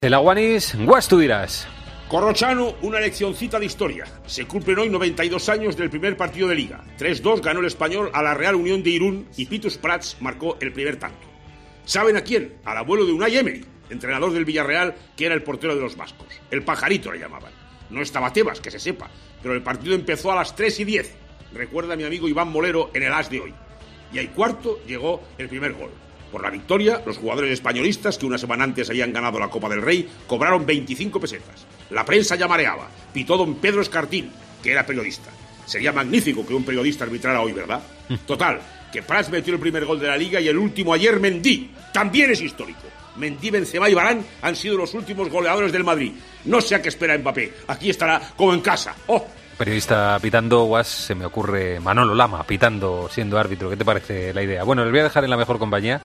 El Aguanís, Guas, tú dirás. Corrochano, una leccioncita de historia. Se cumplen hoy 92 años del primer partido de Liga. 3-2 ganó el Español a la Real Unión de Irún y Pitus Prats marcó el primer tanto. ¿Saben a quién? Al abuelo de Unai Emery, entrenador del Villarreal, que era el portero de los vascos. El pajarito le llamaban. No estaba Tebas, que se sepa, pero el partido empezó a las 3:10. Recuerda mi amigo Iván Molero en el As de hoy. Y al cuarto llegó el primer gol. Por la victoria, los jugadores españolistas, que una semana antes habían ganado la Copa del Rey, cobraron 25 pesetas. La prensa ya mareaba. Pitó don Pedro Escartín, que era periodista. Sería magnífico que un periodista arbitrara hoy, ¿verdad? Total, que Prats metió el primer gol de la Liga y el último ayer Mendy. También es histórico. Mendy, Benzema y Varane han sido los últimos goleadores del Madrid. No sé a qué espera Mbappé. Aquí estará como en casa. ¡Oh! Periodista pitando, Guas, se me ocurre Manolo Lama pitando siendo árbitro. ¿Qué te parece la idea? Bueno, les voy a dejar en la mejor compañía.